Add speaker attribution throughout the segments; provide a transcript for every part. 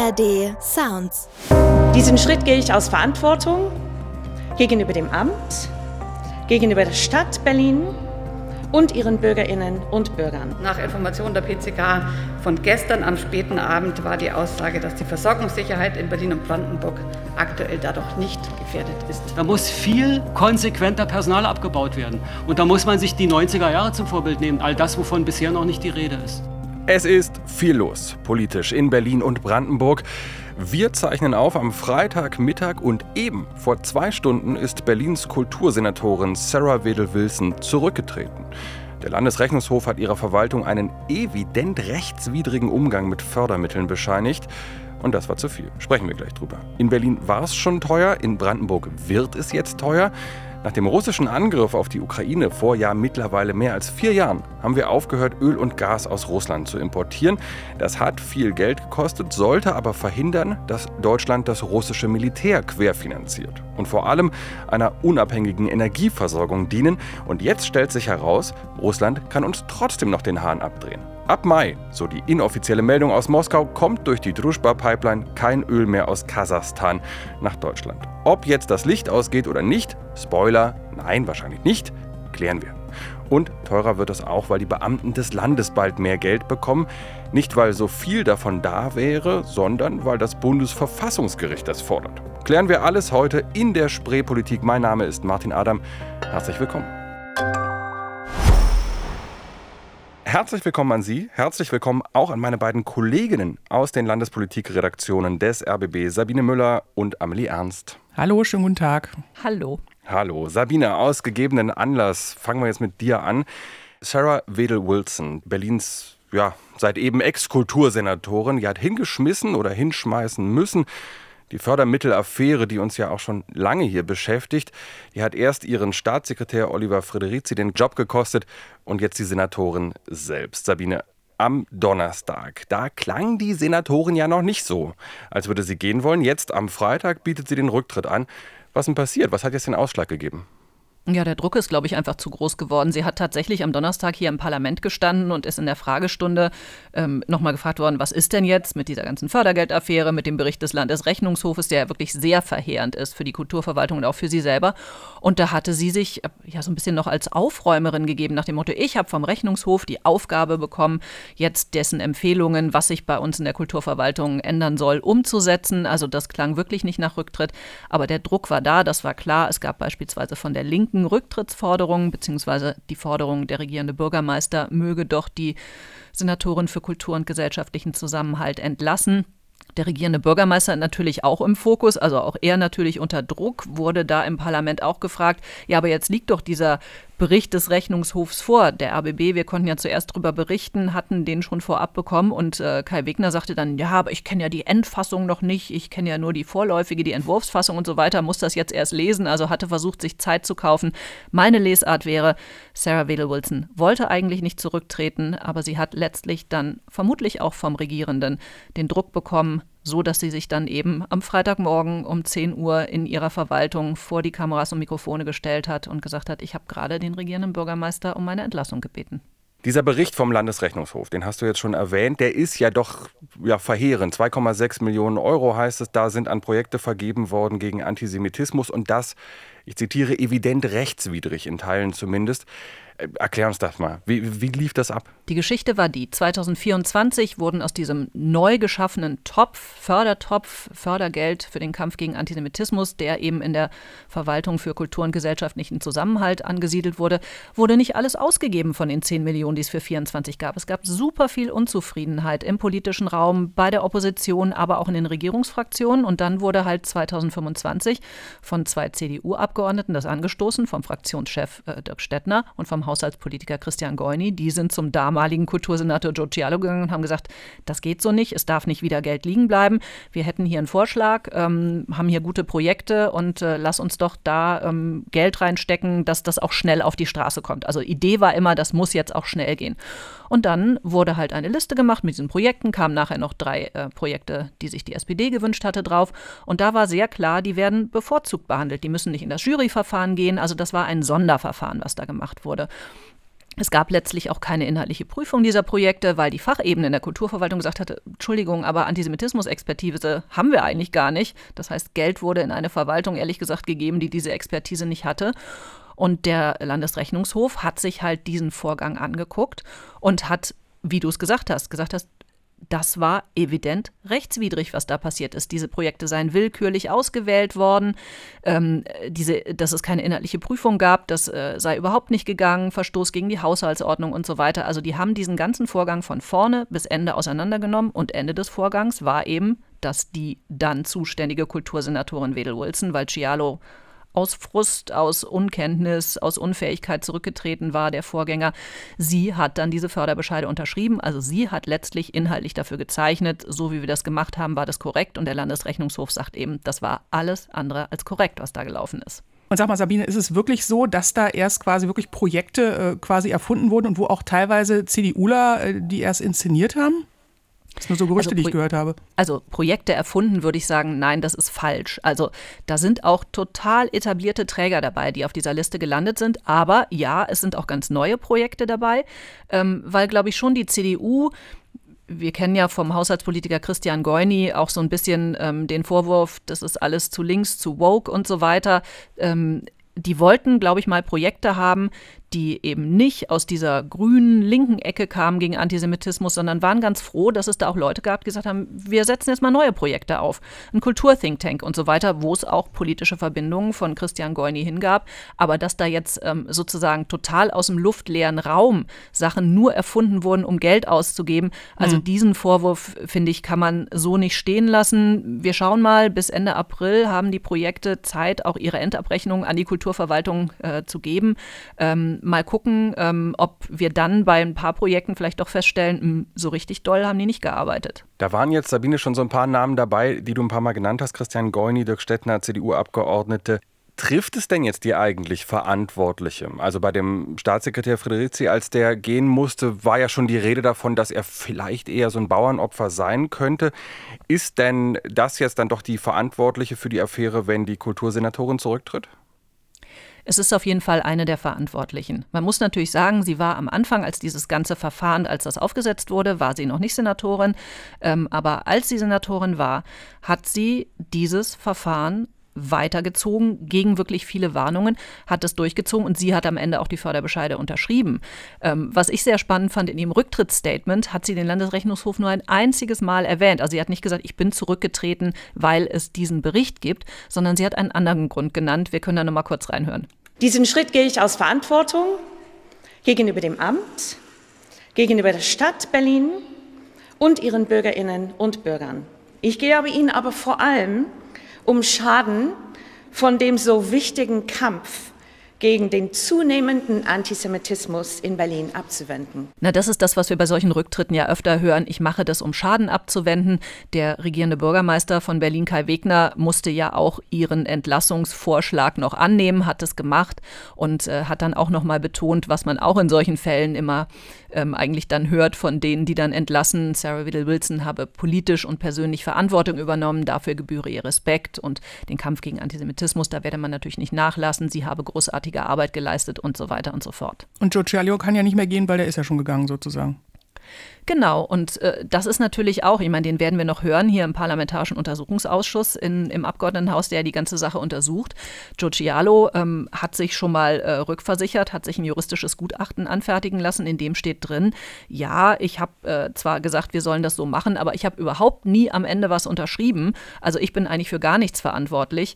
Speaker 1: ARD Sounds.
Speaker 2: Diesen Schritt gehe ich aus Verantwortung gegenüber dem Amt, gegenüber der Stadt Berlin und ihren Bürgerinnen und Bürgern.
Speaker 3: Nach Informationen der PCK von gestern am späten Abend war die Aussage, dass die Versorgungssicherheit in Berlin und Brandenburg aktuell dadurch nicht gefährdet ist.
Speaker 4: Da muss viel konsequenter Personal abgebaut werden. Und da muss man sich die 90er Jahre zum Vorbild nehmen. All das, wovon bisher noch nicht die Rede ist.
Speaker 5: Es ist viel los, politisch in Berlin und Brandenburg. Wir zeichnen auf am Freitagmittag und eben vor 2 Stunden ist Berlins Kultursenatorin Sarah Wedel-Wilson zurückgetreten. Der Landesrechnungshof hat ihrer Verwaltung einen evident rechtswidrigen Umgang mit Fördermitteln bescheinigt. Und das war zu viel. Sprechen wir gleich drüber. In Berlin war es schon teuer, in Brandenburg wird es jetzt teuer. Nach dem russischen Angriff auf die Ukraine vor mittlerweile mehr als 4 Jahren haben wir aufgehört, Öl und Gas aus Russland zu importieren. Das hat viel Geld gekostet, sollte aber verhindern, dass Deutschland das russische Militär querfinanziert und vor allem einer unabhängigen Energieversorgung dienen. Und jetzt stellt sich heraus, Russland kann uns trotzdem noch den Hahn abdrehen. Ab Mai, so die inoffizielle Meldung aus Moskau, kommt durch die Druschba-Pipeline kein Öl mehr aus Kasachstan nach Deutschland. Ob jetzt das Licht ausgeht oder nicht, Spoiler, nein, wahrscheinlich nicht, klären wir. Und teurer wird es auch, weil die Beamten des Landes bald mehr Geld bekommen. Nicht, weil so viel davon da wäre, sondern weil das Bundesverfassungsgericht das fordert. Klären wir alles heute in der Spreepolitik. Mein Name ist Martin Adam. Herzlich willkommen. Herzlich willkommen an Sie, herzlich willkommen auch an meine beiden Kolleginnen aus den Landespolitikredaktionen des RBB, Sabine Müller und Amelie Ernst.
Speaker 6: Hallo, schönen guten Tag.
Speaker 7: Hallo.
Speaker 5: Hallo, Sabine, aus gegebenen Anlass fangen wir jetzt mit dir an. Sarah Wedel-Wilson, Berlins, seit eben Ex-Kultursenatorin, die hat hingeschmissen oder hinschmeißen müssen. Die Fördermittelaffäre, die uns ja auch schon lange hier beschäftigt, die hat erst ihren Staatssekretär Oliver Frederici den Job gekostet und jetzt die Senatorin selbst. Sabine, am Donnerstag, da klang die Senatorin ja noch nicht so, als würde sie gehen wollen. Jetzt am Freitag bietet sie den Rücktritt an. Was ist denn passiert? Was hat jetzt den Ausschlag gegeben?
Speaker 7: Ja, der Druck ist, glaube ich, einfach zu groß geworden. Sie hat tatsächlich am Donnerstag hier im Parlament gestanden und ist in der Fragestunde nochmal gefragt worden, was ist denn jetzt mit dieser ganzen Fördergeldaffäre, mit dem Bericht des Landesrechnungshofes, der ja wirklich sehr verheerend ist für die Kulturverwaltung und auch für sie selber. Und da hatte sie sich so ein bisschen noch als Aufräumerin gegeben, nach dem Motto, ich habe vom Rechnungshof die Aufgabe bekommen, jetzt dessen Empfehlungen, was sich bei uns in der Kulturverwaltung ändern soll, umzusetzen. Also das klang wirklich nicht nach Rücktritt, aber der Druck war da, das war klar. Es gab beispielsweise von der Linken Rücktrittsforderungen beziehungsweise die Forderung, der regierende Bürgermeister möge doch die Senatorin für Kultur und gesellschaftlichen Zusammenhalt entlassen. Der regierende Bürgermeister natürlich auch im Fokus, also auch er natürlich unter Druck, wurde da im Parlament auch gefragt, ja, aber jetzt liegt doch dieser Bericht des Rechnungshofs vor, der RBB, wir konnten ja zuerst darüber berichten, hatten den schon vorab bekommen und Kai Wegner sagte dann, ja, aber ich kenne ja die Endfassung noch nicht, ich kenne ja nur die vorläufige, die Entwurfsfassung und so weiter, muss das jetzt erst lesen, also hatte versucht, sich Zeit zu kaufen. Meine Lesart wäre, Sarah Wedel-Wilson wollte eigentlich nicht zurücktreten, aber sie hat letztlich dann vermutlich auch vom Regierenden den Druck bekommen, so dass sie sich dann eben am Freitagmorgen um 10 Uhr in ihrer Verwaltung vor die Kameras und Mikrofone gestellt hat und gesagt hat, ich habe gerade den regierenden Bürgermeister um meine Entlassung gebeten.
Speaker 5: Dieser Bericht vom Landesrechnungshof, den hast du jetzt schon erwähnt, der ist ja doch verheerend. 2,6 Millionen Euro heißt es, da sind an Projekte vergeben worden gegen Antisemitismus und das, ich zitiere, evident rechtswidrig in Teilen zumindest. Erklär uns das mal. Wie lief das ab?
Speaker 7: Die Geschichte war die, 2024 wurden aus diesem neu geschaffenen Fördergeld für den Kampf gegen Antisemitismus, der eben in der Verwaltung für Kultur und gesellschaftlichen Zusammenhalt angesiedelt wurde, wurde nicht alles ausgegeben von den 10 Millionen, die es für 24 gab. Es gab super viel Unzufriedenheit im politischen Raum, bei der Opposition, aber auch in den Regierungsfraktionen. Und dann wurde halt 2025 von 2 CDU-Abgeordneten das angestoßen, vom Fraktionschef Dirk Stettner und vom Haushaltspolitiker Christian Goini. Die sind zum damaligen Kultursenator Joe Cialo gegangen und haben gesagt, das geht so nicht, es darf nicht wieder Geld liegen bleiben. Wir hätten hier einen Vorschlag, haben hier gute Projekte und lass uns doch da Geld reinstecken, dass das auch schnell auf die Straße kommt. Also Idee war immer, das muss jetzt auch schnell gehen. Und dann wurde halt eine Liste gemacht mit diesen Projekten, kamen nachher noch 3 Projekte, die sich die SPD gewünscht hatte, drauf. Und da war sehr klar, die werden bevorzugt behandelt. Die müssen nicht in das Juryverfahren gehen. Also das war ein Sonderverfahren, was da gemacht wurde. Es gab letztlich auch keine inhaltliche Prüfung dieser Projekte, weil die Fachebene in der Kulturverwaltung gesagt hatte, Entschuldigung, aber Antisemitismus-Expertise haben wir eigentlich gar nicht. Das heißt, Geld wurde in eine Verwaltung, ehrlich gesagt, gegeben, die diese Expertise nicht hatte. Und der Landesrechnungshof hat sich halt diesen Vorgang angeguckt und hat, wie du es gesagt hast, das war evident rechtswidrig, was da passiert ist. Diese Projekte seien willkürlich ausgewählt worden, dass es keine inhaltliche Prüfung gab, das sei überhaupt nicht gegangen, Verstoß gegen die Haushaltsordnung und so weiter. Also die haben diesen ganzen Vorgang von vorne bis Ende auseinandergenommen und Ende des Vorgangs war eben, dass die dann zuständige Kultursenatorin Wedel Wilson, weil Cialo aus Frust, aus Unkenntnis, aus Unfähigkeit zurückgetreten war, der Vorgänger. Sie hat dann diese Förderbescheide unterschrieben. Also sie hat letztlich inhaltlich dafür gezeichnet, so wie wir das gemacht haben, war das korrekt. Und der Landesrechnungshof sagt eben, das war alles andere als korrekt, was da gelaufen ist.
Speaker 1: Und sag mal, Sabine, ist es wirklich so, dass da erst quasi wirklich Projekte quasi erfunden wurden und wo auch teilweise CDUler die erst inszeniert haben? Das sind nur so Gerüchte, die ich gehört habe.
Speaker 7: Also Projekte erfunden, würde ich sagen, nein, das ist falsch. Also da sind auch total etablierte Träger dabei, die auf dieser Liste gelandet sind. Aber ja, es sind auch ganz neue Projekte dabei, weil, glaube ich, schon die CDU, wir kennen ja vom Haushaltspolitiker Christian Goyni auch so ein bisschen den Vorwurf, das ist alles zu links, zu woke und so weiter. Die wollten, glaube ich, mal Projekte haben, die eben nicht aus dieser grünen, linken Ecke kamen gegen Antisemitismus, sondern waren ganz froh, dass es da auch Leute gab, die gesagt haben, wir setzen jetzt mal neue Projekte auf. Ein Kultur-Think-Tank und so weiter, wo es auch politische Verbindungen von Christian Goyni hingab. Aber dass da jetzt sozusagen total aus dem luftleeren Raum Sachen nur erfunden wurden, um Geld auszugeben, also diesen Vorwurf, finde ich, kann man so nicht stehen lassen. Wir schauen mal, bis Ende April haben die Projekte Zeit, auch ihre Endabrechnung an die Kulturverwaltung zu geben. Mal gucken, ob wir dann bei ein paar Projekten vielleicht doch feststellen, so richtig doll haben die nicht gearbeitet.
Speaker 5: Da waren jetzt, Sabine, schon so ein paar Namen dabei, die du ein paar Mal genannt hast. Christian Goyni, Dirk Stettner, CDU-Abgeordnete. Trifft es denn jetzt die eigentlich Verantwortliche? Also bei dem Staatssekretär Frederici, als der gehen musste, war ja schon die Rede davon, dass er vielleicht eher so ein Bauernopfer sein könnte. Ist denn das jetzt dann doch die Verantwortliche für die Affäre, wenn die Kultursenatorin zurücktritt?
Speaker 7: Es ist auf jeden Fall eine der Verantwortlichen. Man muss natürlich sagen, sie war am Anfang, als dieses ganze Verfahren, als das aufgesetzt wurde, war sie noch nicht Senatorin. Aber als sie Senatorin war, hat sie dieses Verfahren weitergezogen, gegen wirklich viele Warnungen, hat es durchgezogen und sie hat am Ende auch die Förderbescheide unterschrieben. Was ich sehr spannend fand, in ihrem Rücktrittsstatement hat sie den Landesrechnungshof nur ein einziges Mal erwähnt. Also sie hat nicht gesagt, ich bin zurückgetreten, weil es diesen Bericht gibt, sondern sie hat einen anderen Grund genannt. Wir können da noch mal kurz reinhören.
Speaker 2: Diesen Schritt gehe ich aus Verantwortung gegenüber dem Amt, gegenüber der Stadt Berlin und ihren Bürgerinnen und Bürgern. Ich gehe ihnen aber vor allem um Schaden von dem so wichtigen Kampf gegen den zunehmenden Antisemitismus in Berlin abzuwenden.
Speaker 7: Na, das ist das, was wir bei solchen Rücktritten ja öfter hören. Ich mache das, um Schaden abzuwenden. Der regierende Bürgermeister von Berlin, Kai Wegner, musste ja auch ihren Entlassungsvorschlag noch annehmen, hat es gemacht und hat dann auch noch mal betont, was man auch in solchen Fällen immer eigentlich dann hört von denen, die dann entlassen. Sarah Wedel Wilson habe politisch und persönlich Verantwortung übernommen, dafür gebühre ihr Respekt und den Kampf gegen Antisemitismus, da werde man natürlich nicht nachlassen. Sie habe großartige Arbeit geleistet und so weiter und so fort.
Speaker 1: Und Joe Cialo kann ja nicht mehr gehen, weil der ist ja schon gegangen sozusagen.
Speaker 7: Genau, und das ist natürlich auch, ich meine, den werden wir noch hören hier im Parlamentarischen Untersuchungsausschuss im Abgeordnetenhaus, der die ganze Sache untersucht. Joe Cialo hat sich schon mal rückversichert, hat sich ein juristisches Gutachten anfertigen lassen, in dem steht drin, ja, ich habe zwar gesagt, wir sollen das so machen, aber ich habe überhaupt nie am Ende was unterschrieben. Also ich bin eigentlich für gar nichts verantwortlich.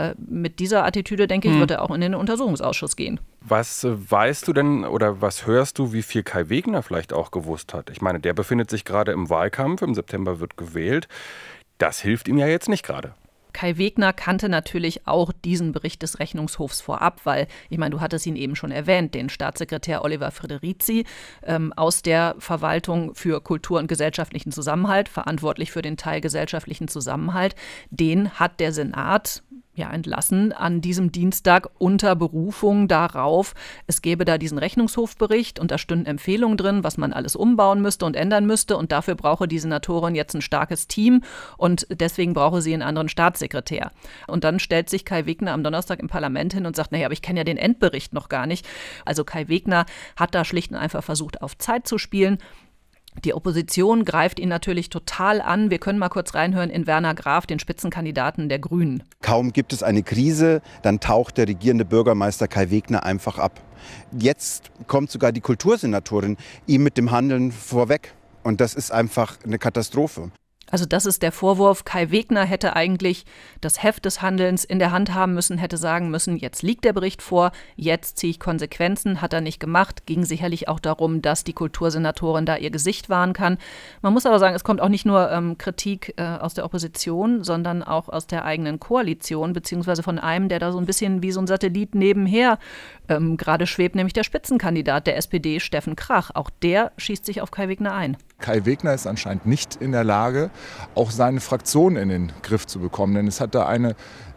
Speaker 7: Mit dieser Attitüde, denke ich, wird er auch in den Untersuchungsausschuss gehen.
Speaker 5: Was weißt du denn oder was hörst du, wie viel Kai Wegner vielleicht auch gewusst hat? Ich meine, der befindet sich gerade im Wahlkampf, im September wird gewählt. Das hilft ihm ja jetzt nicht gerade.
Speaker 7: Kai Wegner kannte natürlich auch diesen Bericht des Rechnungshofs vorab, weil, ich meine, du hattest ihn eben schon erwähnt, den Staatssekretär Oliver Frederici aus der Verwaltung für Kultur und gesellschaftlichen Zusammenhalt, verantwortlich für den Teil gesellschaftlichen Zusammenhalt, den hat der Senat entlassen an diesem Dienstag unter Berufung darauf, es gäbe da diesen Rechnungshofbericht und da stünden Empfehlungen drin, was man alles umbauen müsste und ändern müsste und dafür brauche die Senatorin jetzt ein starkes Team und deswegen brauche sie einen anderen Staatssekretär. Und dann stellt sich Kai Wegner am Donnerstag im Parlament hin und sagt, naja, aber ich kenne ja den Endbericht noch gar nicht. Also Kai Wegner hat da schlicht und einfach versucht, auf Zeit zu spielen. Die Opposition greift ihn natürlich total an. Wir können mal kurz reinhören in Werner Graf, den Spitzenkandidaten der Grünen.
Speaker 6: Kaum gibt es eine Krise, dann taucht der regierende Bürgermeister Kai Wegner einfach ab. Jetzt kommt sogar die Kultursenatorin ihm mit dem Handeln vorweg. Und das ist einfach eine Katastrophe.
Speaker 7: Also das ist der Vorwurf. Kai Wegner hätte eigentlich das Heft des Handelns in der Hand haben müssen, hätte sagen müssen, jetzt liegt der Bericht vor, jetzt ziehe ich Konsequenzen, hat er nicht gemacht. Ging sicherlich auch darum, dass die Kultursenatorin da ihr Gesicht wahren kann. Man muss aber sagen, es kommt auch nicht nur Kritik aus der Opposition, sondern auch aus der eigenen Koalition, beziehungsweise von einem, der da so ein bisschen wie so ein Satellit nebenher gerade schwebt, nämlich der Spitzenkandidat der SPD, Steffen Krach. Auch der schießt sich auf Kai Wegner ein.
Speaker 8: Kai Wegner ist anscheinend nicht in der Lage, auch seine Fraktion in den Griff zu bekommen. Denn es hat da eine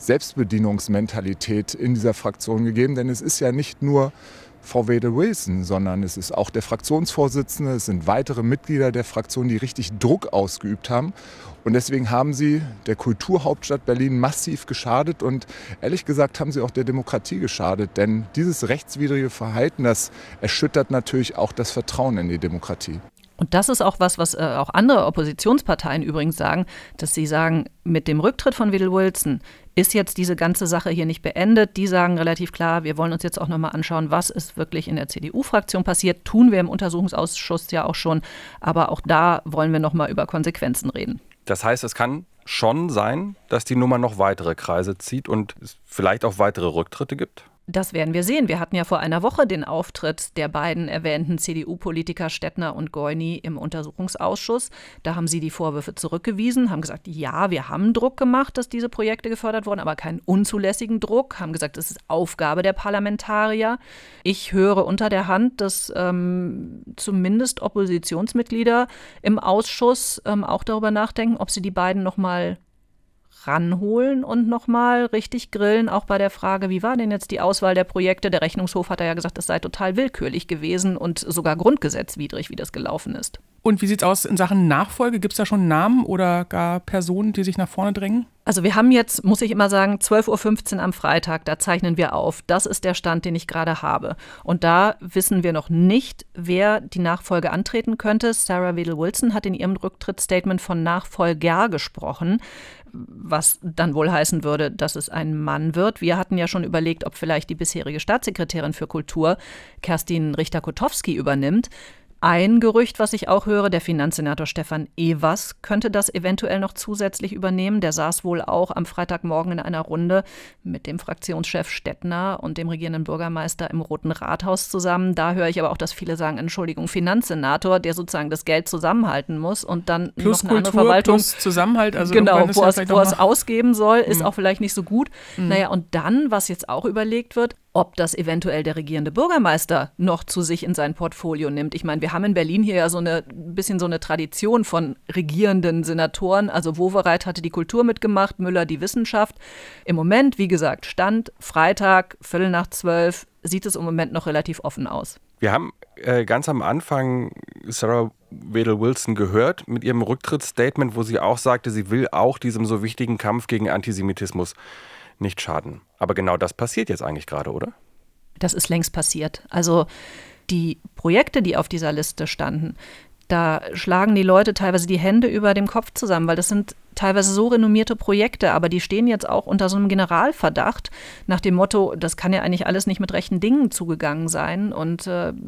Speaker 8: Selbstbedienungsmentalität in dieser Fraktion gegeben. Denn es ist ja nicht nur Frau Wedel-Wilson, sondern es ist auch der Fraktionsvorsitzende, es sind weitere Mitglieder der Fraktion, die richtig Druck ausgeübt haben. Und deswegen haben sie der Kulturhauptstadt Berlin massiv geschadet und ehrlich gesagt haben sie auch der Demokratie geschadet. Denn dieses rechtswidrige Verhalten, das erschüttert natürlich auch das Vertrauen in die Demokratie.
Speaker 7: Und das ist auch was auch andere Oppositionsparteien übrigens sagen, dass sie sagen, mit dem Rücktritt von Wedel-Wilson ist jetzt diese ganze Sache hier nicht beendet. Die sagen relativ klar, wir wollen uns jetzt auch nochmal anschauen, was ist wirklich in der CDU-Fraktion passiert. Tun wir im Untersuchungsausschuss ja auch schon, aber auch da wollen wir nochmal über Konsequenzen reden.
Speaker 5: Das heißt, es kann schon sein, dass die Nummer noch weitere Kreise zieht und es vielleicht auch weitere Rücktritte gibt?
Speaker 7: Das werden wir sehen. Wir hatten ja vor einer Woche den Auftritt der beiden erwähnten CDU-Politiker Stettner und Goini im Untersuchungsausschuss. Da haben sie die Vorwürfe zurückgewiesen, haben gesagt, ja, wir haben Druck gemacht, dass diese Projekte gefördert wurden, aber keinen unzulässigen Druck, haben gesagt, es ist Aufgabe der Parlamentarier. Ich höre unter der Hand, dass zumindest Oppositionsmitglieder im Ausschuss auch darüber nachdenken, ob sie die beiden nochmal ranholen und nochmal richtig grillen, auch bei der Frage, wie war denn jetzt die Auswahl der Projekte? Der Rechnungshof hat ja gesagt, es sei total willkürlich gewesen und sogar grundgesetzwidrig, wie das gelaufen ist.
Speaker 1: Und wie sieht es aus in Sachen Nachfolge? Gibt es da schon Namen oder gar Personen, die sich nach vorne drängen?
Speaker 7: Also wir haben jetzt, muss ich immer sagen, 12.15 Uhr am Freitag, da zeichnen wir auf. Das ist der Stand, den ich gerade habe. Und da wissen wir noch nicht, wer die Nachfolge antreten könnte. Sarah Wedel-Wilson hat in ihrem Rücktrittsstatement von Nachfolger gesprochen, was dann wohl heißen würde, dass es ein Mann wird. Wir hatten ja schon überlegt, ob vielleicht die bisherige Staatssekretärin für Kultur, Kerstin Richter-Kotowski, übernimmt. Ein Gerücht, was ich auch höre, der Finanzsenator Stefan Evers könnte das eventuell noch zusätzlich übernehmen. Der saß wohl auch am Freitagmorgen in einer Runde mit dem Fraktionschef Stettner und dem regierenden Bürgermeister im Roten Rathaus zusammen. Da höre ich aber auch, dass viele sagen, Entschuldigung, Finanzsenator, der sozusagen das Geld zusammenhalten muss und dann
Speaker 1: plus
Speaker 7: noch eine
Speaker 1: Kultur,
Speaker 7: andere Verwaltung.
Speaker 1: Plus Zusammenhalt, also
Speaker 7: genau, wo es ausgeben soll, ist auch vielleicht nicht so gut. Naja, und dann, was jetzt auch überlegt wird, ob das eventuell der regierende Bürgermeister noch zu sich in sein Portfolio nimmt. Ich meine, wir haben in Berlin hier ja so eine Tradition von regierenden Senatoren. Also Wowereit hatte die Kultur mitgemacht, Müller die Wissenschaft. Im Moment, wie gesagt, Stand Freitag, 11:45, sieht es im Moment noch relativ offen aus.
Speaker 5: Wir haben ganz am Anfang Sarah Wedel-Wilson gehört mit ihrem Rücktrittsstatement, wo sie auch sagte, sie will auch diesem so wichtigen Kampf gegen Antisemitismus nicht schaden. Aber genau das passiert jetzt eigentlich gerade, oder?
Speaker 7: Das ist längst passiert. Also die Projekte, die auf dieser Liste standen, da schlagen die Leute teilweise die Hände über dem Kopf zusammen, weil das sind teilweise so renommierte Projekte, aber die stehen jetzt auch unter so einem Generalverdacht nach dem Motto, das kann ja eigentlich alles nicht mit rechten Dingen zugegangen sein. Und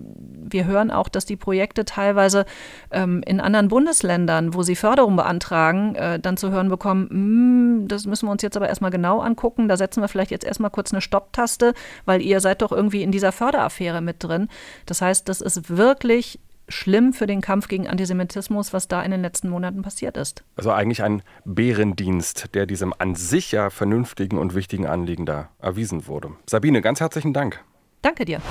Speaker 7: wir hören auch, dass die Projekte teilweise in anderen Bundesländern, wo sie Förderung beantragen, dann zu hören bekommen, das müssen wir uns jetzt aber erstmal genau angucken, da setzen wir vielleicht jetzt erstmal kurz eine Stopptaste, weil ihr seid doch irgendwie in dieser Förderaffäre mit drin. Das heißt, das ist wirklich schlimm für den Kampf gegen Antisemitismus, was da in den letzten Monaten passiert ist.
Speaker 5: Also eigentlich ein Bärendienst, der diesem an sich ja vernünftigen und wichtigen Anliegen da erwiesen wurde. Sabine, ganz herzlichen Dank.
Speaker 7: Danke dir.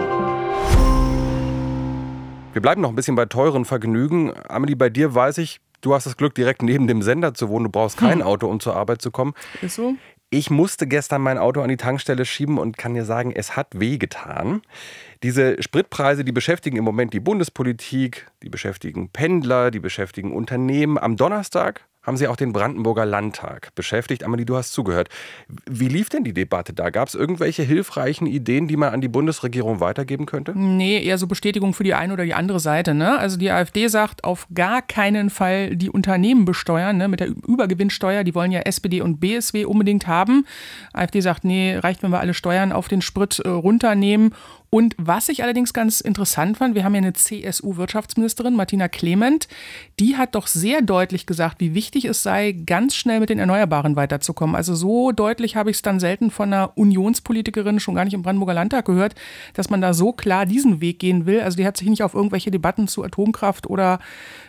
Speaker 5: Wir bleiben noch ein bisschen bei teuren Vergnügen. Amelie, bei dir weiß ich, Du hast das Glück, direkt neben dem Sender zu wohnen. Du brauchst kein Auto, um zur Arbeit zu kommen.
Speaker 1: Ist so?
Speaker 5: Ich musste gestern mein Auto an die Tankstelle schieben und kann dir sagen, es hat wehgetan. Diese Spritpreise, die beschäftigen im Moment die Bundespolitik, die beschäftigen Pendler, die beschäftigen Unternehmen. Am Donnerstag haben sie auch den Brandenburger Landtag beschäftigt. Amelie, du hast zugehört. Wie lief denn die Debatte da? Gab es irgendwelche hilfreichen Ideen, die man an die Bundesregierung weitergeben könnte?
Speaker 1: Nee, eher so Bestätigung für die eine oder die andere Seite. Ne? Also die AfD sagt, auf gar keinen Fall die Unternehmen besteuern, ne? Mit der Übergewinnsteuer. Die wollen ja SPD und BSW unbedingt haben. AfD sagt, nee, reicht, wenn wir alle Steuern auf den Sprit runternehmen. Und was ich allerdings ganz interessant fand, wir haben ja eine CSU-Wirtschaftsministerin, Martina Clement, die hat doch sehr deutlich gesagt, wie wichtig es sei, ganz schnell mit den Erneuerbaren weiterzukommen. Also so deutlich habe ich es dann selten von einer Unionspolitikerin, schon gar nicht im Brandenburger Landtag gehört, dass man da so klar diesen Weg gehen will. Also die hat sich nicht auf irgendwelche Debatten zu Atomkraft oder,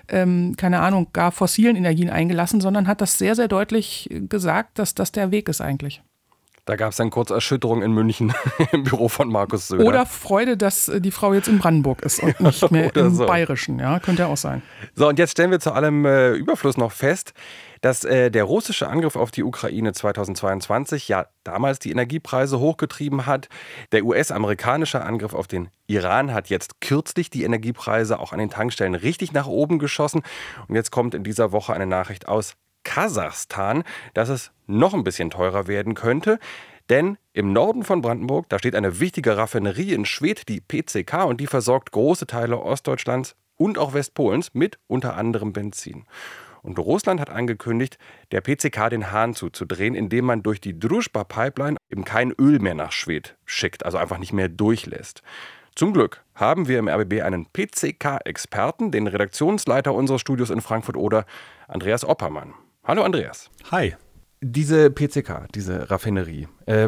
Speaker 1: keine Ahnung, gar fossilen Energien eingelassen, sondern hat das sehr, sehr deutlich gesagt, dass das der Weg ist eigentlich.
Speaker 5: Da gab es dann kurz Erschütterung in München im Büro von Markus Söder.
Speaker 1: Oder Freude, dass die Frau jetzt in Brandenburg ist und nicht mehr im Bayerischen. Ja, könnte ja auch sein.
Speaker 5: So, und jetzt stellen wir zu allem Überfluss noch fest, dass der russische Angriff auf die Ukraine 2022 ja damals die Energiepreise hochgetrieben hat. Der US-amerikanische Angriff auf den Iran hat jetzt kürzlich die Energiepreise auch an den Tankstellen richtig nach oben geschossen. Und jetzt kommt in dieser Woche eine Nachricht aus Kasachstan, dass es noch ein bisschen teurer werden könnte. Denn im Norden von Brandenburg, da steht eine wichtige Raffinerie in Schwedt, die PCK, und die versorgt große Teile Ostdeutschlands und auch Westpolens mit unter anderem Benzin. Und Russland hat angekündigt, der PCK den Hahn zuzudrehen, indem man durch die Druzhba-Pipeline eben kein Öl mehr nach Schwedt schickt, also einfach nicht mehr durchlässt. Zum Glück haben wir im RBB einen PCK-Experten, den Redaktionsleiter unseres Studios in Frankfurt-Oder, Andreas Oppermann. Hallo Andreas.
Speaker 9: Hi.
Speaker 5: Diese PCK, diese Raffinerie,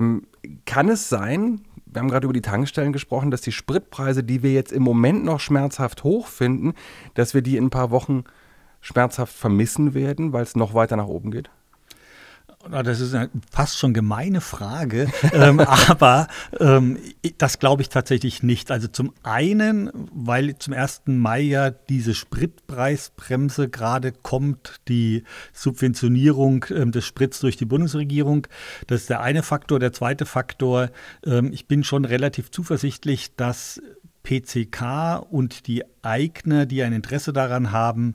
Speaker 5: kann es sein, wir haben gerade über die Tankstellen gesprochen, dass die Spritpreise, die wir jetzt im Moment noch schmerzhaft hoch finden, dass wir die in ein paar Wochen schmerzhaft vermissen werden, weil es noch weiter nach oben geht?
Speaker 9: Das ist eine fast schon gemeine Frage, aber das glaube ich tatsächlich nicht. Also zum einen, weil zum 1. Mai ja diese Spritpreisbremse gerade kommt, die Subventionierung des Sprits durch die Bundesregierung. Das ist der eine Faktor. Der zweite Faktor, ich bin schon relativ zuversichtlich, dass PCK und die Eigner, die ein Interesse daran haben,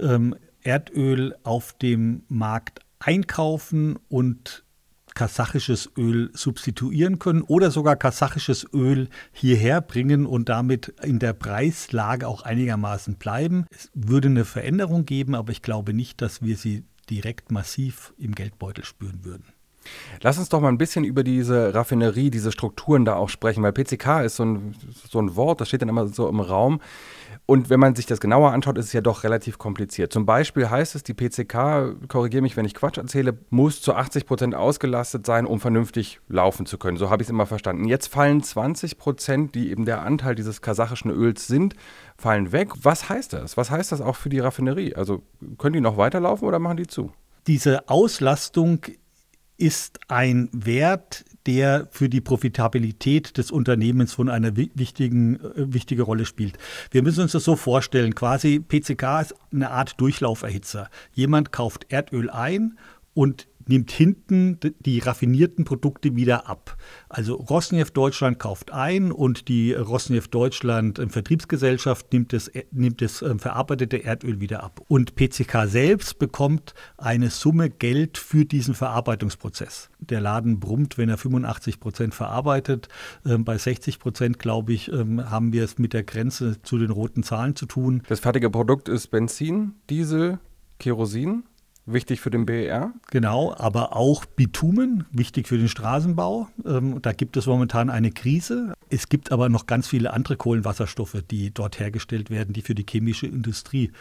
Speaker 9: Erdöl auf dem Markt einkaufen und kasachisches Öl substituieren können oder sogar kasachisches Öl hierher bringen und damit in der Preislage auch einigermaßen bleiben. Es würde eine Veränderung geben, aber ich glaube nicht, dass wir sie direkt massiv im Geldbeutel spüren würden.
Speaker 5: Lass uns doch mal ein bisschen über diese Raffinerie, diese Strukturen da auch sprechen, weil PCK ist so ein Wort, das steht dann immer so im Raum. Und wenn man sich das genauer anschaut, ist es ja doch relativ kompliziert. Zum Beispiel heißt es, die PCK, korrigiere mich, wenn ich Quatsch erzähle, muss zu 80% ausgelastet sein, um vernünftig laufen zu können. So habe ich es immer verstanden. Jetzt fallen 20%, die eben der Anteil dieses kasachischen Öls sind, fallen weg. Was heißt das? Was heißt das auch für die Raffinerie? Also können die noch weiterlaufen oder machen die zu?
Speaker 9: Diese Auslastung ist ein Wert, der für die Profitabilität des Unternehmens von einer wichtige Rolle spielt. Wir müssen uns das so vorstellen, quasi PCK ist eine Art Durchlauferhitzer. Jemand kauft Erdöl ein und nimmt hinten die raffinierten Produkte wieder ab. Also Rosneft Deutschland kauft ein und die Rosneft Deutschland Vertriebsgesellschaft nimmt das verarbeitete Erdöl wieder ab. Und PCK selbst bekommt eine Summe Geld für diesen Verarbeitungsprozess. Der Laden brummt, wenn er 85% verarbeitet. Bei 60%, glaube ich, haben wir es mit der Grenze zu den roten Zahlen zu tun.
Speaker 5: Das fertige Produkt ist Benzin, Diesel, Kerosin. Wichtig für den BER?
Speaker 9: Genau, aber auch Bitumen, wichtig für den Straßenbau. Da gibt es momentan eine Krise. Es gibt aber noch ganz viele andere Kohlenwasserstoffe, die dort hergestellt werden, die für die chemische Industrie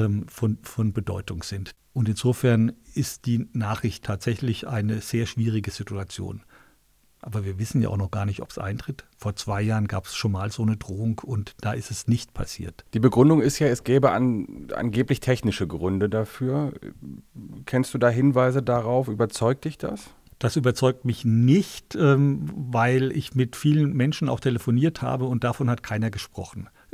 Speaker 9: von Bedeutung sind. Und insofern ist die Nachricht tatsächlich eine sehr schwierige Situation. Aber wir wissen ja auch noch gar nicht, ob es eintritt. Vor 2 Jahren gab es schon mal so eine Drohung und da ist es nicht passiert.
Speaker 5: Die Begründung ist ja, es gäbe angeblich technische Gründe dafür. Kennst du da Hinweise darauf? Überzeugt dich das?
Speaker 9: Das überzeugt mich nicht, weil ich mit vielen Menschen auch telefoniert habe und davon hat keiner gesprochen.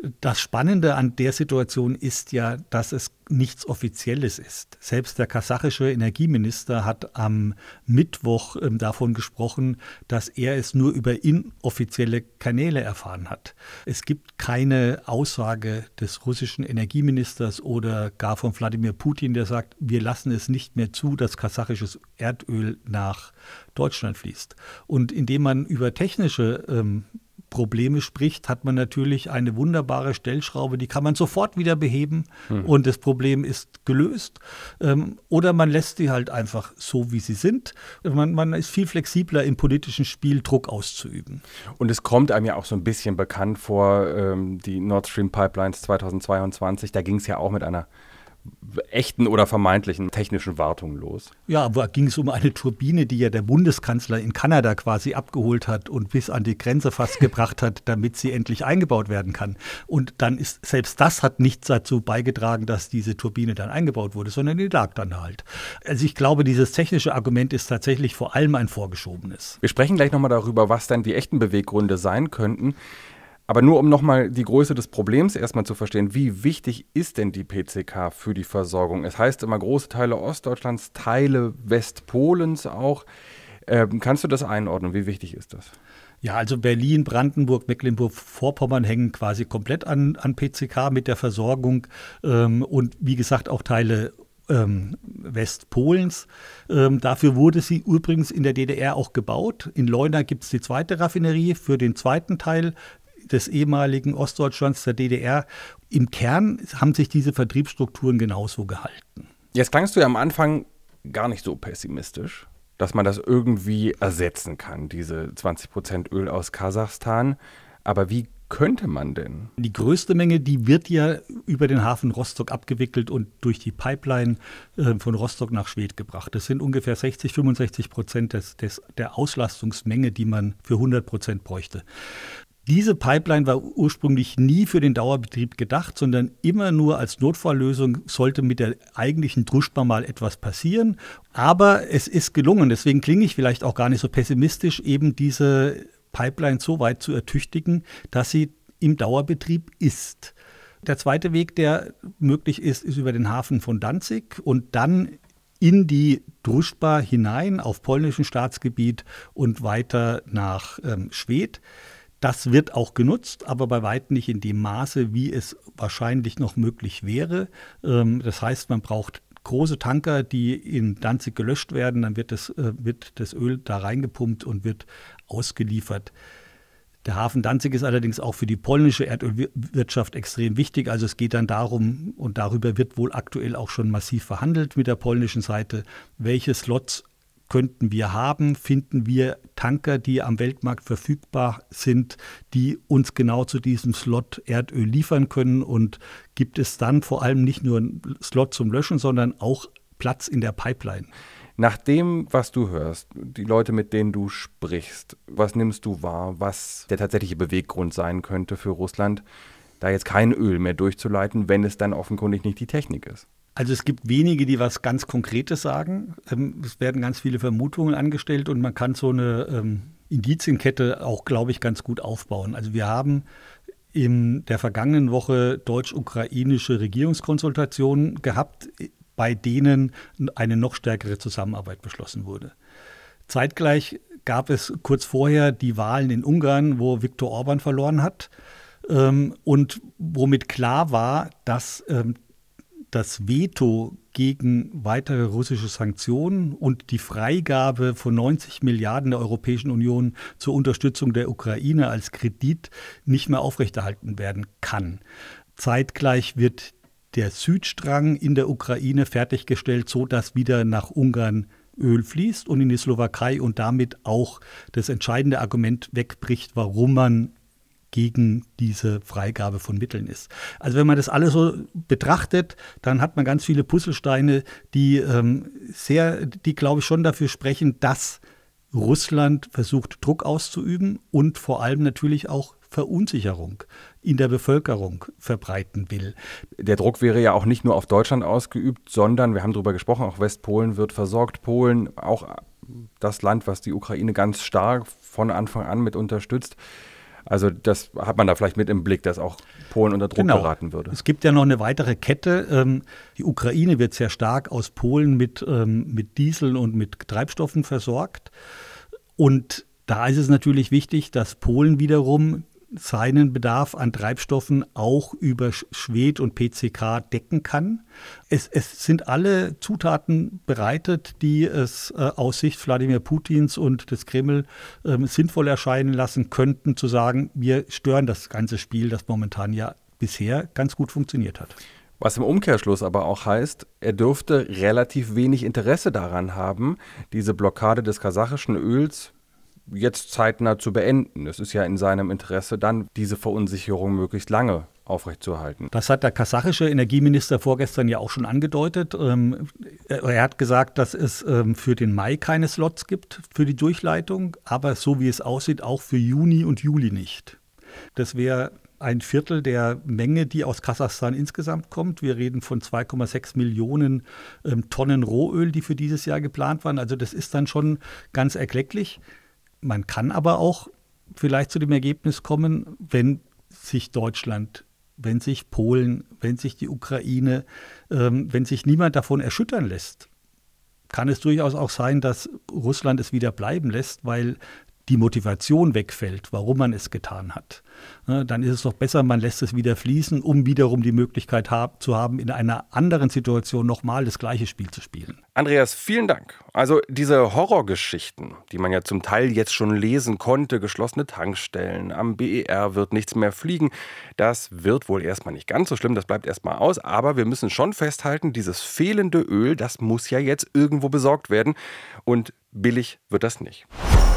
Speaker 9: Das Spannende an der Situation ist ja, dass es nichts Offizielles ist. Selbst der kasachische Energieminister hat am Mittwoch davon gesprochen, dass er es nur über inoffizielle Kanäle erfahren hat. Es gibt keine Aussage des russischen Energieministers oder gar von Wladimir Putin, der sagt, wir lassen es nicht mehr zu, dass kasachisches Erdöl nach Deutschland fließt. Und indem man über technische Probleme spricht, hat man natürlich eine wunderbare Stellschraube, die kann man sofort wieder beheben und das Problem ist gelöst. Oder man lässt die halt einfach so, wie sie sind. Man ist viel flexibler im politischen Spiel, Druck auszuüben.
Speaker 5: Und es kommt einem ja auch so ein bisschen bekannt vor, die Nord Stream Pipelines 2022, da ging es ja auch mit einer echten oder vermeintlichen technischen Wartung los.
Speaker 9: Ja, aber ging es um eine Turbine, die ja der Bundeskanzler in Kanada quasi abgeholt hat und bis an die Grenze fast gebracht hat, damit sie endlich eingebaut werden kann. Und dann ist, selbst das hat nichts dazu beigetragen, dass diese Turbine dann eingebaut wurde, sondern die lag dann halt. Also ich glaube, dieses technische Argument ist tatsächlich vor allem ein vorgeschobenes.
Speaker 5: Wir sprechen gleich nochmal darüber, was dann die echten Beweggründe sein könnten. Aber nur um nochmal die Größe des Problems erstmal zu verstehen, wie wichtig ist denn die PCK für die Versorgung? Es heißt immer große Teile Ostdeutschlands, Teile Westpolens auch. Kannst du das einordnen? Wie wichtig ist das?
Speaker 9: Ja, also Berlin, Brandenburg, Mecklenburg-Vorpommern hängen quasi komplett an PCK mit der Versorgung und wie gesagt auch Teile Westpolens. Dafür wurde sie übrigens in der DDR auch gebaut. In Leuna gibt es die zweite Raffinerie für den zweiten Teil des ehemaligen Ostdeutschlands, der DDR. Im Kern haben sich diese Vertriebsstrukturen genauso gehalten.
Speaker 5: Jetzt klangst du ja am Anfang gar nicht so pessimistisch, dass man das irgendwie ersetzen kann, diese 20% Öl aus Kasachstan. Aber wie könnte man denn?
Speaker 9: Die größte Menge, die wird ja über den Hafen Rostock abgewickelt und durch die Pipeline von Rostock nach Schwedt gebracht. Das sind ungefähr 60-65% der Auslastungsmenge, die man für 100% bräuchte. Diese Pipeline war ursprünglich nie für den Dauerbetrieb gedacht, sondern immer nur als Notfalllösung sollte mit der eigentlichen Druschba mal etwas passieren. Aber es ist gelungen, deswegen klinge ich vielleicht auch gar nicht so pessimistisch, eben diese Pipeline so weit zu ertüchtigen, dass sie im Dauerbetrieb ist. Der zweite Weg, der möglich ist über den Hafen von Danzig und dann in die Druschba hinein auf polnischem Staatsgebiet und weiter nach Schwedt. Das wird auch genutzt, aber bei weitem nicht in dem Maße, wie es wahrscheinlich noch möglich wäre. Das heißt, man braucht große Tanker, die in Danzig gelöscht werden. Dann wird das Öl da reingepumpt und wird ausgeliefert. Der Hafen Danzig ist allerdings auch für die polnische Erdölwirtschaft extrem wichtig. Also es geht dann darum, und darüber wird wohl aktuell auch schon massiv verhandelt mit der polnischen Seite, welche Slots könnten wir haben, finden wir Tanker, die am Weltmarkt verfügbar sind, die uns genau zu diesem Slot Erdöl liefern können und gibt es dann vor allem nicht nur einen Slot zum Löschen, sondern auch Platz in der Pipeline.
Speaker 5: Nach dem, was du hörst, die Leute, mit denen du sprichst, was nimmst du wahr, was der tatsächliche Beweggrund sein könnte für Russland, da jetzt kein Öl mehr durchzuleiten, wenn es dann offenkundig nicht die Technik ist?
Speaker 9: Also es gibt wenige, die was ganz Konkretes sagen. Es werden ganz viele Vermutungen angestellt und man kann so eine Indizienkette auch, glaube ich, ganz gut aufbauen. Also wir haben in der vergangenen Woche deutsch-ukrainische Regierungskonsultationen gehabt, bei denen eine noch stärkere Zusammenarbeit beschlossen wurde. Zeitgleich gab es kurz vorher die Wahlen in Ungarn, wo Viktor Orban verloren hat und womit klar war, dass das Veto gegen weitere russische Sanktionen und die Freigabe von 90 Milliarden der Europäischen Union zur Unterstützung der Ukraine als Kredit nicht mehr aufrechterhalten werden kann. Zeitgleich wird der Südstrang in der Ukraine fertiggestellt, so dass wieder nach Ungarn Öl fließt und in die Slowakei und damit auch das entscheidende Argument wegbricht, warum man gegen diese Freigabe von Mitteln ist. Also wenn man das alles so betrachtet, dann hat man ganz viele Puzzlesteine, die glaube ich, schon dafür sprechen, dass Russland versucht, Druck auszuüben und vor allem natürlich auch Verunsicherung in der Bevölkerung verbreiten will.
Speaker 5: Der Druck wäre ja auch nicht nur auf Deutschland ausgeübt, sondern, wir haben darüber gesprochen, auch Westpolen wird versorgt. Polen, auch das Land, was die Ukraine ganz stark von Anfang an mit unterstützt. Also das hat man da vielleicht mit im Blick, dass auch Polen unter Druck geraten würde.
Speaker 9: Es gibt ja noch eine weitere Kette. Die Ukraine wird sehr stark aus Polen mit Diesel und mit Treibstoffen versorgt. Und da ist es natürlich wichtig, dass Polen wiederum seinen Bedarf an Treibstoffen auch über Schwed und PCK decken kann. Es sind alle Zutaten bereitet, die es aus Sicht Wladimir Putins und des Kreml sinnvoll erscheinen lassen könnten, zu sagen, wir stören das ganze Spiel, das momentan ja bisher ganz gut funktioniert hat.
Speaker 5: Was im Umkehrschluss aber auch heißt, er dürfte relativ wenig Interesse daran haben, diese Blockade des kasachischen Öls jetzt zeitnah zu beenden. Es ist ja in seinem Interesse, dann diese Verunsicherung möglichst lange aufrechtzuerhalten.
Speaker 9: Das hat der kasachische Energieminister vorgestern ja auch schon angedeutet. Er hat gesagt, dass es für den Mai keine Slots gibt für die Durchleitung, aber so wie es aussieht, auch für Juni und Juli nicht. Das wäre ein Viertel der Menge, die aus Kasachstan insgesamt kommt. Wir reden von 2,6 Millionen Tonnen Rohöl, die für dieses Jahr geplant waren. Also das ist dann schon ganz erklecklich. Man kann aber auch vielleicht zu dem Ergebnis kommen, wenn sich Deutschland, wenn sich Polen, wenn sich die Ukraine, wenn sich niemand davon erschüttern lässt, kann es durchaus auch sein, dass Russland es wieder bleiben lässt, weil die Motivation wegfällt, warum man es getan hat. Dann ist es doch besser, man lässt es wieder fließen, um wiederum die Möglichkeit zu haben, in einer anderen Situation nochmal das gleiche Spiel zu spielen.
Speaker 5: Andreas, vielen Dank. Also diese Horrorgeschichten, die man ja zum Teil jetzt schon lesen konnte, geschlossene Tankstellen, am BER wird nichts mehr fliegen, das wird wohl erstmal nicht ganz so schlimm, das bleibt erstmal aus, aber wir müssen schon festhalten, dieses fehlende Öl, das muss ja jetzt irgendwo besorgt werden und billig wird das nicht.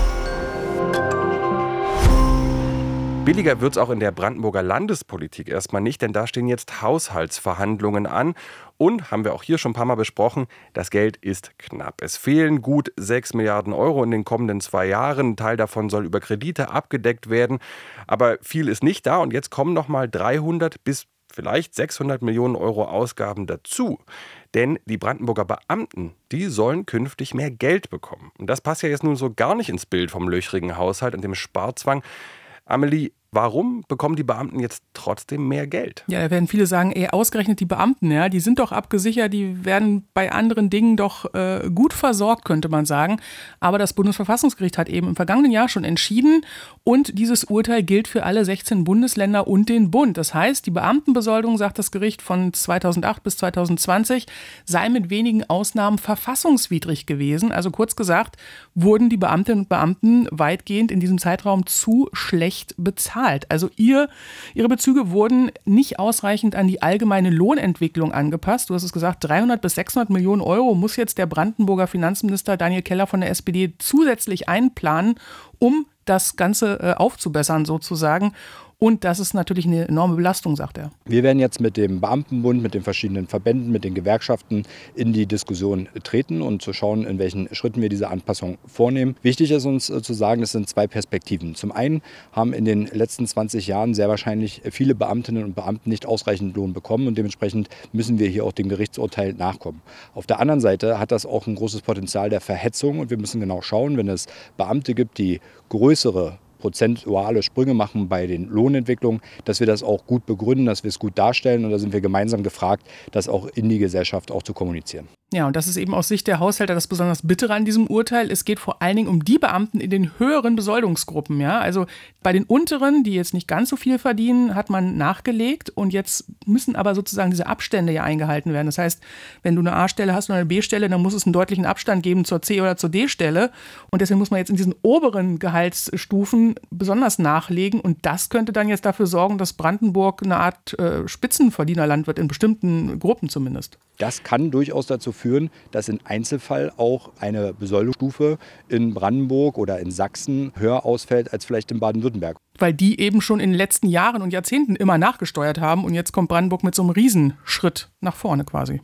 Speaker 5: Billiger wird es auch in der Brandenburger Landespolitik erstmal nicht, denn da stehen jetzt Haushaltsverhandlungen an. Und, haben wir auch hier schon ein paar Mal besprochen, das Geld ist knapp. Es fehlen gut 6 Milliarden Euro in den kommenden 2 Jahren. Ein Teil davon soll über Kredite abgedeckt werden. Aber viel ist nicht da und jetzt kommen nochmal 300 bis vielleicht 600 Millionen Euro Ausgaben dazu. Denn die Brandenburger Beamten, die sollen künftig mehr Geld bekommen. Und das passt ja jetzt nun so gar nicht ins Bild vom löchrigen Haushalt und dem Sparzwang. Amelie, warum bekommen die Beamten jetzt trotzdem mehr Geld?
Speaker 1: Ja, da werden viele sagen, ausgerechnet die Beamten, ja, die sind doch abgesichert, die werden bei anderen Dingen doch gut versorgt, könnte man sagen. Aber das Bundesverfassungsgericht hat eben im vergangenen Jahr schon entschieden und dieses Urteil gilt für alle 16 Bundesländer und den Bund. Das heißt, die Beamtenbesoldung, sagt das Gericht, von 2008 bis 2020 sei mit wenigen Ausnahmen verfassungswidrig gewesen. Also kurz gesagt, wurden die Beamtinnen und Beamten weitgehend in diesem Zeitraum zu schlecht bezahlt. Also ihre Bezüge wurden nicht ausreichend an die allgemeine Lohnentwicklung angepasst. Du hast es gesagt, 300 bis 600 Millionen Euro muss jetzt der Brandenburger Finanzminister Daniel Keller von der SPD zusätzlich einplanen, um das Ganze aufzubessern sozusagen. Und das ist natürlich eine enorme Belastung, sagt er.
Speaker 10: Wir werden jetzt mit dem Beamtenbund, mit den verschiedenen Verbänden, mit den Gewerkschaften in die Diskussion treten und zu schauen, in welchen Schritten wir diese Anpassung vornehmen. Wichtig ist uns zu sagen, es sind 2 Perspektiven. Zum einen haben in den letzten 20 Jahren sehr wahrscheinlich viele Beamtinnen und Beamten nicht ausreichend Lohn bekommen und dementsprechend müssen wir hier auch dem Gerichtsurteil nachkommen. Auf der anderen Seite hat das auch ein großes Potenzial der Verhetzung und wir müssen genau schauen, wenn es Beamte gibt, die größere prozentuale Sprünge machen bei den Lohnentwicklungen, dass wir das auch gut begründen, dass wir es gut darstellen und da sind wir gemeinsam gefragt, das auch in die Gesellschaft auch zu kommunizieren.
Speaker 1: Ja, und das ist eben aus Sicht der Haushälter das besonders Bittere an diesem Urteil. Es geht vor allen Dingen um die Beamten in den höheren Besoldungsgruppen. Ja? Also bei den unteren, die jetzt nicht ganz so viel verdienen, hat man nachgelegt und jetzt müssen aber sozusagen diese Abstände ja eingehalten werden. Das heißt, wenn du eine A-Stelle hast oder eine B-Stelle, dann muss es einen deutlichen Abstand geben zur C- oder zur D-Stelle und deswegen muss man jetzt in diesen oberen Gehaltsstufen besonders nachlegen und das könnte dann jetzt dafür sorgen, dass Brandenburg eine Art Spitzenverdienerland wird, in bestimmten Gruppen zumindest.
Speaker 10: Das kann durchaus dazu führen, dass im Einzelfall auch eine Besoldungsstufe in Brandenburg oder in Sachsen höher ausfällt als vielleicht in Baden-Württemberg.
Speaker 1: Weil die eben schon in den letzten Jahren und Jahrzehnten immer nachgesteuert haben und jetzt kommt Brandenburg mit so einem Riesenschritt nach vorne quasi.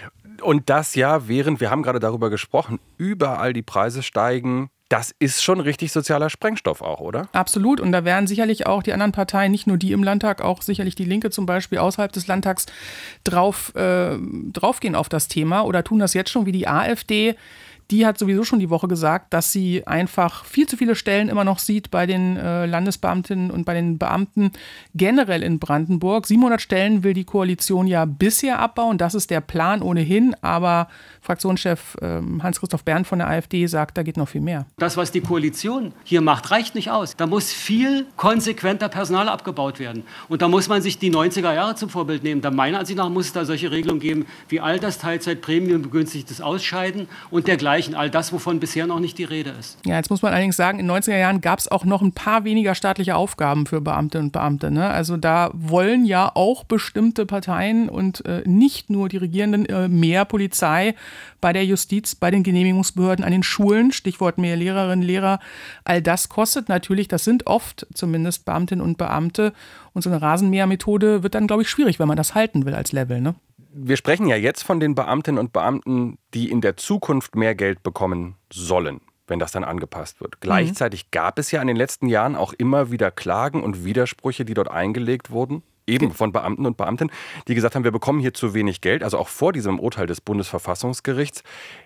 Speaker 5: Und das ja, während, wir haben gerade darüber gesprochen, überall die Preise steigen. Das ist schon richtig sozialer Sprengstoff auch, oder?
Speaker 1: Absolut. Und da werden sicherlich auch die anderen Parteien, nicht nur die im Landtag, auch sicherlich die Linke zum Beispiel außerhalb des Landtags draufgehen auf das Thema oder tun das jetzt schon wie die AfD. die hat sowieso schon die Woche gesagt, dass sie einfach viel zu viele Stellen immer noch sieht bei den Landesbeamtinnen und bei den Beamten generell in Brandenburg. 700 Stellen will die Koalition ja bisher abbauen. Das ist der Plan ohnehin. Aber Fraktionschef Hans-Christoph Berndt von der AfD sagt, da geht noch viel mehr.
Speaker 4: Das, was die Koalition hier macht, reicht nicht aus. Da muss viel konsequenter Personal abgebaut werden. Und da muss man sich die 90er Jahre zum Vorbild nehmen. Da meiner Ansicht nach muss es da solche Regelungen geben wie Altersteilzeit, Prämienbegünstigtes Ausscheiden und dergleichen. All das, wovon bisher noch nicht die Rede ist.
Speaker 1: Ja, jetzt muss man allerdings sagen, in den 90er Jahren gab es auch noch ein paar weniger staatliche Aufgaben für Beamte und Beamte. Ne? Also da wollen ja auch bestimmte Parteien und nicht nur die Regierenden mehr Polizei bei der Justiz, bei den Genehmigungsbehörden, an den Schulen. Stichwort mehr Lehrerinnen, Lehrer. All das kostet natürlich, das sind oft zumindest Beamtinnen und Beamte. Und so eine Rasenmähermethode wird dann, glaube ich, schwierig, wenn man das halten will als Level, ne?
Speaker 5: Wir sprechen ja jetzt von den Beamtinnen und Beamten, die in der Zukunft mehr Geld bekommen sollen, wenn das dann angepasst wird. Gleichzeitig gab es ja in den letzten Jahren auch immer wieder Klagen und Widersprüche, die dort eingelegt wurden, eben von Beamten und Beamtinnen, die gesagt haben, wir bekommen hier zu wenig Geld, also auch vor diesem Urteil des Bundesverfassungsgerichts.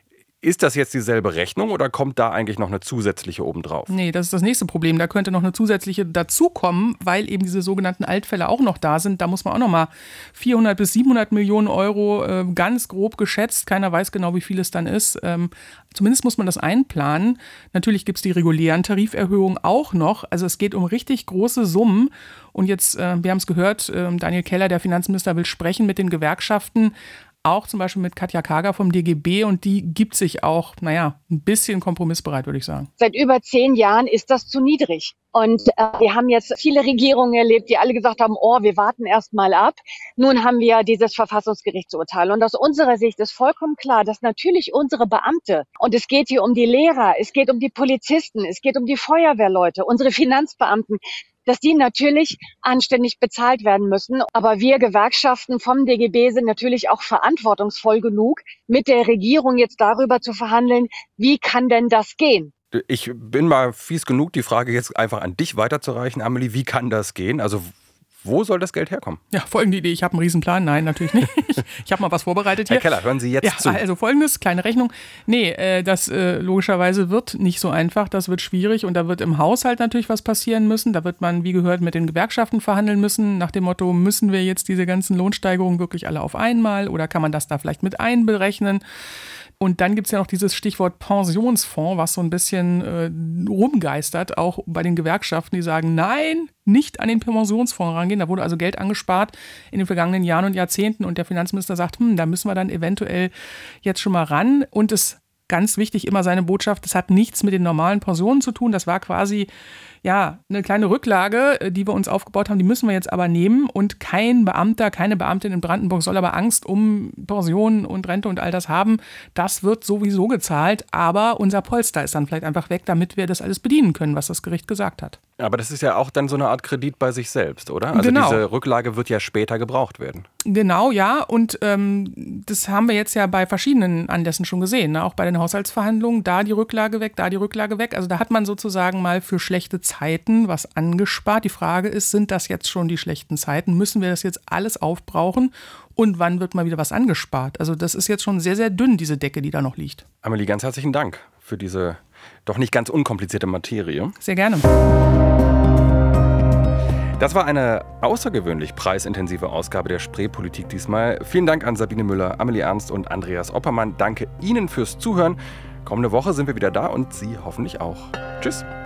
Speaker 5: Ist das jetzt dieselbe Rechnung oder kommt da eigentlich noch eine zusätzliche obendrauf?
Speaker 1: Nee, das ist das nächste Problem. Da könnte noch eine zusätzliche dazukommen, weil eben diese sogenannten Altfälle auch noch da sind. Da muss man auch noch mal 400 bis 700 Millionen Euro ganz grob geschätzt. Keiner weiß genau, wie viel es dann ist. Zumindest muss man das einplanen. Natürlich gibt es die regulären Tariferhöhungen auch noch. Also es geht um richtig große Summen. Und jetzt, wir haben es gehört, Daniel Keller, der Finanzminister, will sprechen mit den Gewerkschaften. Auch zum Beispiel mit Katja Kager vom DGB und die gibt sich auch, ein bisschen kompromissbereit, würde ich sagen.
Speaker 11: Seit über 10 Jahren ist das zu niedrig. Und wir haben jetzt viele Regierungen erlebt, die alle gesagt haben, wir warten erst mal ab. Nun haben wir dieses Verfassungsgerichtsurteil. Und aus unserer Sicht ist vollkommen klar, dass natürlich unsere Beamte, und es geht hier um die Lehrer, es geht um die Polizisten, es geht um die Feuerwehrleute, unsere Finanzbeamten, dass die natürlich anständig bezahlt werden müssen. Aber wir Gewerkschaften vom DGB sind natürlich auch verantwortungsvoll genug, mit der Regierung jetzt darüber zu verhandeln, wie kann denn das gehen?
Speaker 5: Ich bin mal fies genug, die Frage jetzt einfach an dich weiterzureichen, Amelie. Wie kann das gehen? Also wo soll das Geld herkommen?
Speaker 1: Ja, folgende Idee. Ich habe einen Riesenplan. Nein, natürlich nicht. Ich habe mal was vorbereitet hier.
Speaker 5: Herr Keller, hören Sie jetzt zu.
Speaker 1: Also folgendes, kleine Rechnung. Nee, das logischerweise wird nicht so einfach. Das wird schwierig und da wird im Haushalt natürlich was passieren müssen. Da wird man, wie gehört, mit den Gewerkschaften verhandeln müssen. Nach dem Motto, müssen wir jetzt diese ganzen Lohnsteigerungen wirklich alle auf einmal oder kann man das da vielleicht mit einberechnen? Und dann gibt es ja noch dieses Stichwort Pensionsfonds, was so ein bisschen rumgeistert, auch bei den Gewerkschaften, die sagen, nein, nicht an den Pensionsfonds rangehen. Da wurde also Geld angespart in den vergangenen Jahren und Jahrzehnten. Und der Finanzminister sagt, da müssen wir dann eventuell jetzt schon mal ran. Und es ganz wichtig, immer seine Botschaft, das hat nichts mit den normalen Pensionen zu tun. Das war quasi eine kleine Rücklage, die wir uns aufgebaut haben, die müssen wir jetzt aber nehmen und kein Beamter, keine Beamtin in Brandenburg soll aber Angst um Pensionen und Rente und all das haben. Das wird sowieso gezahlt, aber unser Polster ist dann vielleicht einfach weg, damit wir das alles bedienen können, was das Gericht gesagt hat.
Speaker 5: Aber das ist ja auch dann so eine Art Kredit bei sich selbst, oder? Also
Speaker 1: genau.
Speaker 5: Diese Rücklage wird ja später gebraucht werden.
Speaker 1: Genau, ja. Und das haben wir jetzt ja bei verschiedenen Anlässen schon gesehen, ne? Auch bei den Haushaltsverhandlungen. Da die Rücklage weg, da die Rücklage weg. Also da hat man sozusagen mal für schlechte Zeiten was angespart. Die Frage ist, sind das jetzt schon die schlechten Zeiten? Müssen wir das jetzt alles aufbrauchen? Und wann wird mal wieder was angespart? Also das ist jetzt schon sehr, sehr dünn, diese Decke, die da noch liegt.
Speaker 5: Amelie, ganz herzlichen Dank für diese doch nicht ganz unkomplizierte Materie.
Speaker 1: Sehr gerne.
Speaker 5: Das war eine außergewöhnlich preisintensive Ausgabe der Spreepolitik diesmal. Vielen Dank an Sabine Müller, Amelie Ernst und Andreas Oppermann. Danke Ihnen fürs Zuhören. Kommende Woche sind wir wieder da und Sie hoffentlich auch. Tschüss.